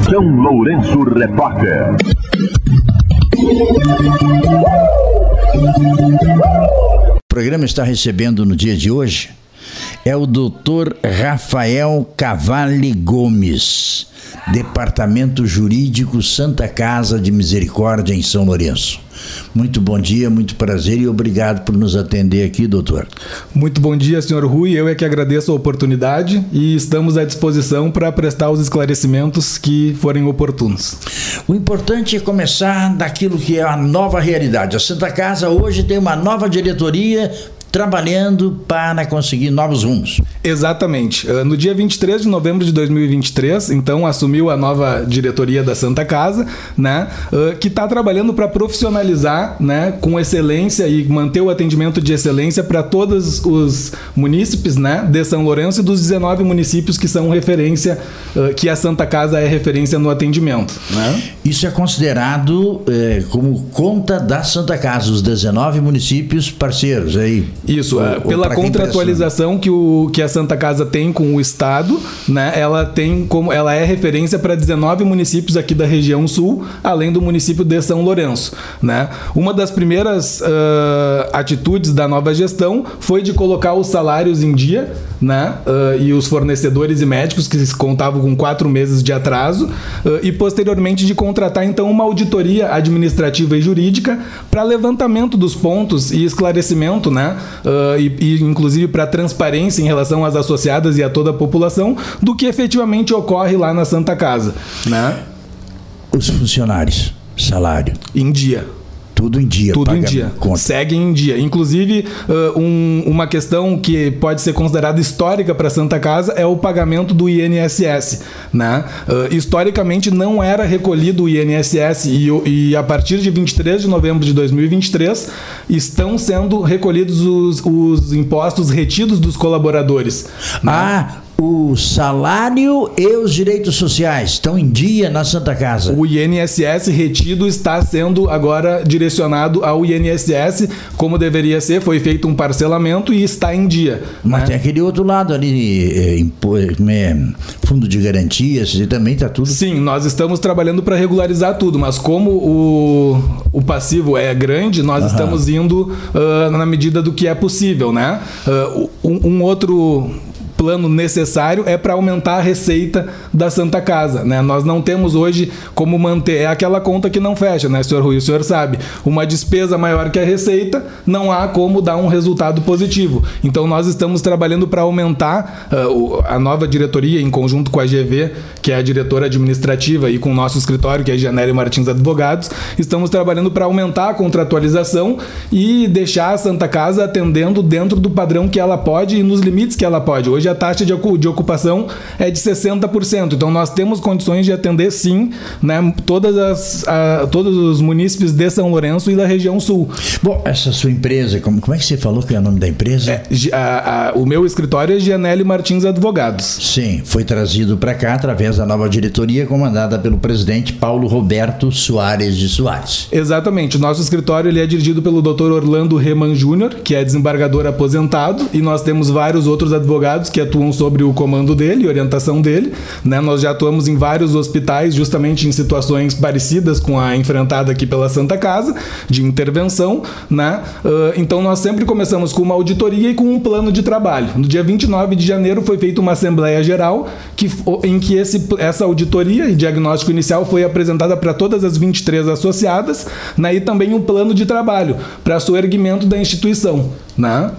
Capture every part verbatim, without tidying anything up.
São Lourenço Repórter. O programa está recebendo no dia de hoje é o doutor Rafael Cavalli Gomes, Departamento Jurídico Santa Casa de Misericórdia em São Lourenço. Muito bom dia, muito prazer e obrigado por nos atender aqui, doutor. Muito bom dia, senhor Rui. Eu é que agradeço a oportunidade e estamos à disposição para prestar os esclarecimentos que forem oportunos. O importante é começar daquilo que é a nova realidade. A Santa Casa hoje tem uma nova diretoria trabalhando para conseguir novos rumos. Exatamente. No dia vinte e três de novembro de dois mil e vinte e três, então, assumiu a nova diretoria da Santa Casa, né, que está trabalhando para profissionalizar, né, com excelência e manter o atendimento de excelência para todos os munícipes, né, de São Lourenço e dos dezenove municípios que são referência, que a Santa Casa é referência no atendimento, né? Isso é considerado é, como conta da Santa Casa, os dezenove municípios parceiros aí. Isso, ou, pela ou contratualização que, o, que a Santa Casa tem com o Estado, né, ela tem como ela é referência para dezenove municípios aqui da região sul, além do município de São Lourenço, né? Uma das primeiras uh, atitudes da nova gestão foi de colocar os salários em dia, né, uh, e os fornecedores e médicos que contavam com quatro meses de atraso, uh, e posteriormente de contratar então uma auditoria administrativa e jurídica para levantamento dos pontos e esclarecimento, né, Uh, e, e inclusive para transparência em relação às associadas e a toda a população do que efetivamente ocorre lá na Santa Casa, né? Os funcionários, salário em dia. Tudo em dia. Tudo em dia. Conta. Seguem em dia. Inclusive, uh, um, uma questão que pode ser considerada histórica para a Santa Casa é o pagamento do I N S S, né? Uh, historicamente, não era recolhido o I N S S e, e a partir de vinte e três de novembro de dois mil e vinte e três estão sendo recolhidos os, os impostos retidos dos colaboradores. Né? Ah, o salário e os direitos sociais estão em dia na Santa Casa. O I N S S retido está sendo agora direcionado ao I N S S, como deveria ser, foi feito um parcelamento e está em dia. Mas né? Tem aquele outro lado ali, é, impo, é, fundo de garantias, e também está tudo... Sim, nós estamos trabalhando para regularizar tudo, mas como o, o passivo é grande, nós uhum. estamos indo uh, na medida do que é possível, né? Uh, um, um outro... plano necessário é para aumentar a receita da Santa Casa, né? Nós não temos hoje como manter, é aquela conta que não fecha, né, senhor Rui? O senhor sabe, uma despesa maior que a receita, não há como dar um resultado positivo. Então nós estamos trabalhando para aumentar uh, a nova diretoria, em conjunto com a G V, que é a diretora administrativa, e com o nosso escritório, que é a Gianelli Martins Advogados, estamos trabalhando para aumentar a contratualização e deixar a Santa Casa atendendo dentro do padrão que ela pode e nos limites que ela pode. Hoje a taxa de ocupação é de sessenta por cento, então nós temos condições de atender sim, né, todas as, a, todos os munícipes de São Lourenço e da região sul. Bom, essa sua empresa, como, como é que você falou que é o nome da empresa? É, a, a, o meu escritório é Gianelli Martins Advogados. Sim, foi trazido para cá através da nova diretoria comandada pelo presidente Paulo Roberto Soares de Soares. Exatamente, o nosso escritório ele é dirigido pelo doutor Orlando Reman Júnior, que é desembargador aposentado, e nós temos vários outros advogados que atuam sobre o comando dele, orientação dele, né? Nós já atuamos em vários hospitais justamente em situações parecidas com a enfrentada aqui pela Santa Casa, de intervenção, né? Uh, então nós sempre começamos com uma auditoria e com um plano de trabalho. No dia vinte e nove de janeiro foi feita uma assembleia geral que, em que esse, essa auditoria e diagnóstico inicial foi apresentada para todas as vinte e três associadas, né? E também um plano de trabalho para soerguimento da instituição, né?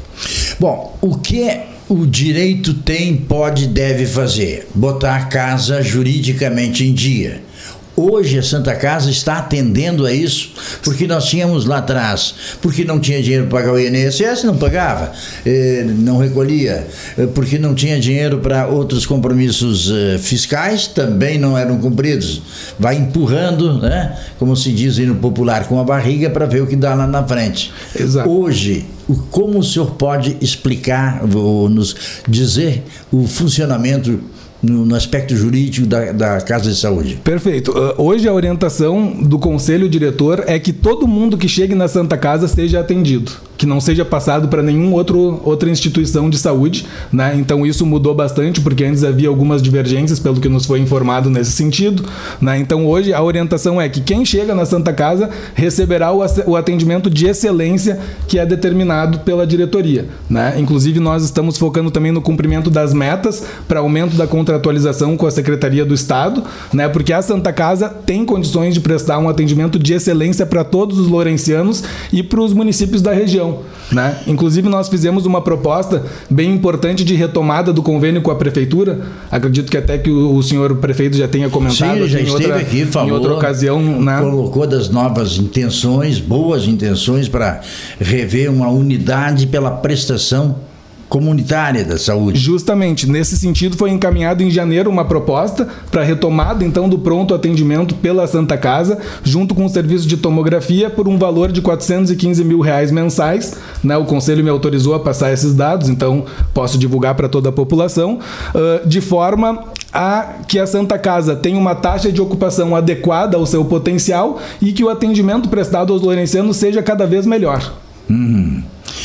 Bom, o que o direito tem, pode e deve fazer? Botar a casa juridicamente em dia. Hoje a Santa Casa está atendendo a isso, porque nós tínhamos lá atrás, porque não tinha dinheiro para pagar o I N S S, não pagava, eh, não recolhia, eh, porque não tinha dinheiro para outros compromissos eh, fiscais, também não eram cumpridos. Vai empurrando, né, como se diz aí no popular, com a barriga para ver o que dá lá na frente. Exato. Hoje, como o senhor pode explicar, ou nos dizer o funcionamento No, no aspecto jurídico da, da Casa de Saúde? Perfeito. Uh, hoje a orientação do Conselho Diretor é que todo mundo que chegue na Santa Casa seja atendido. que não seja passado para nenhuma outro, outra instituição de saúde, né? Então isso mudou bastante, porque antes havia algumas divergências, pelo que nos foi informado nesse sentido, né? Então hoje a orientação é que quem chega na Santa Casa receberá o atendimento de excelência que é determinado pela diretoria, né? Inclusive nós estamos focando também no cumprimento das metas para aumento da contratualização com a Secretaria do Estado, né? Porque a Santa Casa tem condições de prestar um atendimento de excelência para todos os lourencianos e para os municípios da região, né? Inclusive nós fizemos uma proposta bem importante de retomada do convênio com a prefeitura. Acredito que até que o, o senhor prefeito já tenha comentado. Sim, já em, esteve outra, aqui, falou, em outra ocasião, né? Colocou das novas intenções, boas intenções para rever uma unidade pela prestação comunitária da saúde. Justamente, nesse sentido foi encaminhado em janeiro uma proposta para retomada então do pronto atendimento pela Santa Casa, junto com o serviço de tomografia por um valor de quatrocentos e quinze mil reais mensais, né? O Conselho me autorizou a passar esses dados, então posso divulgar para toda a população, uh, de forma a que a Santa Casa tenha uma taxa de ocupação adequada ao seu potencial e que o atendimento prestado aos lourencianos seja cada vez melhor. Hum.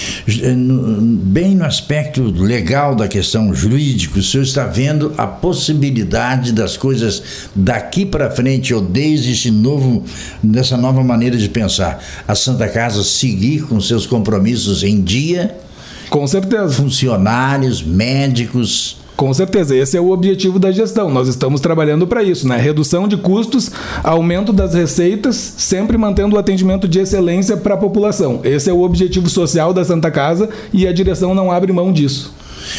Bem no aspecto legal da questão jurídica, o senhor está vendo a possibilidade das coisas daqui para frente, ou desde esse novo, dessa nova maneira de pensar, a Santa Casa seguir com seus compromissos em dia? Com certeza. Funcionários, médicos... Com certeza, esse é o objetivo da gestão. Nós estamos trabalhando para isso, né? Redução de custos, aumento das receitas, sempre mantendo o atendimento de excelência para a população. Esse é o objetivo social da Santa Casa e a direção não abre mão disso.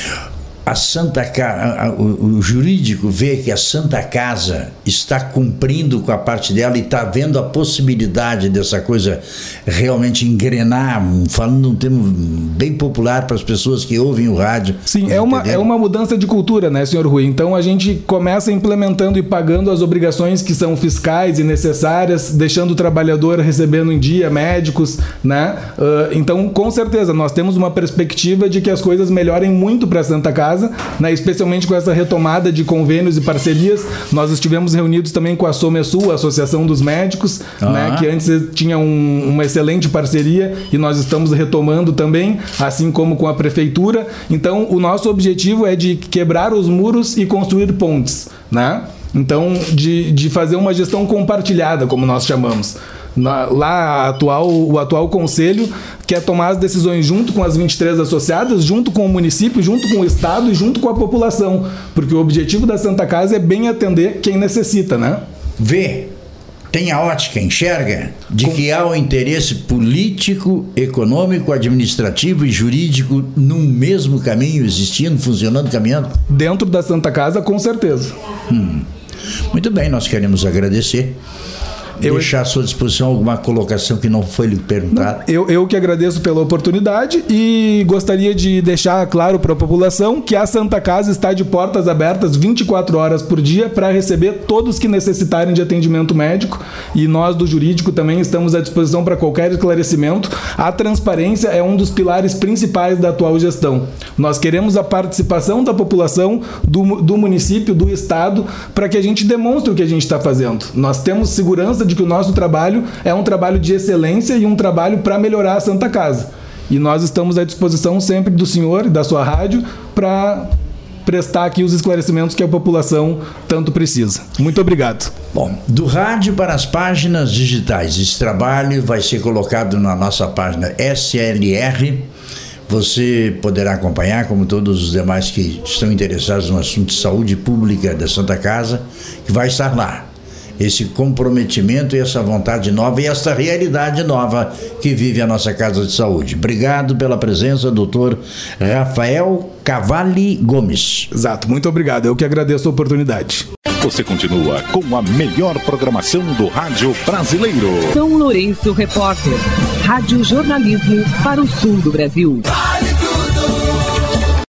A Santa Casa, o, o jurídico vê que a Santa Casa está cumprindo com a parte dela e está vendo a possibilidade dessa coisa realmente engrenar, falando um termo bem popular para as pessoas que ouvem o rádio. Sim, é uma, é uma mudança de cultura, né, senhor Rui? Então a gente começa implementando e pagando as obrigações que são fiscais e necessárias, deixando o trabalhador recebendo em dia, médicos, né? Uh, então, com certeza, nós temos uma perspectiva de que as coisas melhorem muito para a Santa Casa, né, especialmente com essa retomada de convênios e parcerias. Nós estivemos reunidos também com a SOMESUL, a Associação dos Médicos, ah. né, que antes tinha um, uma excelente parceria e nós estamos retomando também, assim como com a Prefeitura. Então, o nosso objetivo é de quebrar os muros e construir pontes, né? Então, de, de fazer uma gestão compartilhada, como nós chamamos. Na, lá atual, o atual conselho quer tomar as decisões junto com as vinte e três associadas, junto com o município, junto com o estado e junto com a população, porque o objetivo da Santa Casa é bem atender quem necessita, né? Vê, tem a ótica, enxerga, de com... que há o interesse político, econômico, administrativo e jurídico num mesmo caminho, existindo, funcionando, caminhando? Dentro da Santa Casa, com certeza. Hum. Muito bem, nós queremos agradecer. Eu... Deixar à sua disposição alguma colocação que não foi lhe perguntada. Eu, eu que agradeço pela oportunidade e gostaria de deixar claro para a população que a Santa Casa está de portas abertas vinte e quatro horas por dia para receber todos que necessitarem de atendimento médico, e nós do jurídico também estamos à disposição para qualquer esclarecimento. A transparência é um dos pilares principais da atual gestão. Nós queremos a participação da população, do, do município, do estado, para que a gente demonstre o que a gente está fazendo. Nós temos segurança de que o nosso trabalho é um trabalho de excelência e um trabalho para melhorar a Santa Casa. E nós estamos à disposição sempre do senhor e da sua rádio para prestar aqui os esclarecimentos que a população tanto precisa. Muito obrigado. Bom, do rádio para as páginas digitais. Esse trabalho vai ser colocado na nossa página S L R. Você poderá acompanhar, como todos os demais que estão interessados no assunto de saúde pública da Santa Casa, que vai estar lá. Esse comprometimento e essa vontade nova e essa realidade nova que vive a nossa Casa de Saúde. Obrigado pela presença, doutor Rafael Cavalli Gomes. Exato, muito obrigado. Eu que agradeço a oportunidade. Você continua com a melhor programação do rádio brasileiro. São Lourenço Repórter. Rádio Jornalismo para o sul do Brasil.